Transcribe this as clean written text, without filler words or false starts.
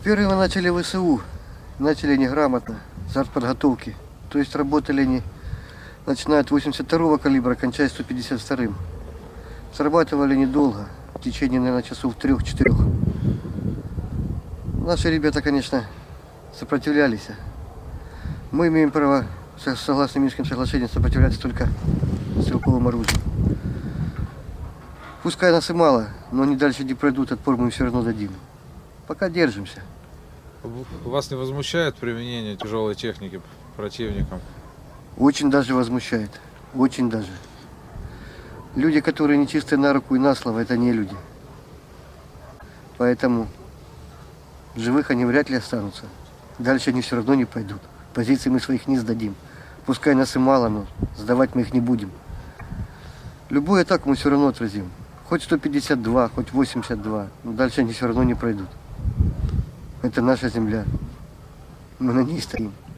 Первые мы начали в ВСУ. Начали неграмотно, с артподготовки. То есть работали они, начиная от 82-го калибра, кончая 152-м. Срабатывали недолго, в течение, наверное, часов 3-4. Наши ребята, конечно, сопротивлялись. Мы имеем право, согласно Минским соглашениям, сопротивляться только стрелковым оружием. Пускай нас и мало, но они дальше не пройдут, отпор мы им все равно дадим. Пока держимся. Вас не возмущает применение тяжелой техники противником? Очень даже возмущает. Очень даже. Люди, которые нечистые на руку и на слово, это не люди. Поэтому живых они вряд ли останутся. Дальше они все равно не пойдут. Позиции мы своих не сдадим. Пускай нас и мало, но сдавать мы их не будем. Любую атаку мы все равно отразим. Хоть 152, хоть 82. Но дальше они все равно не пройдут. Это наша земля. Мы на ней стоим.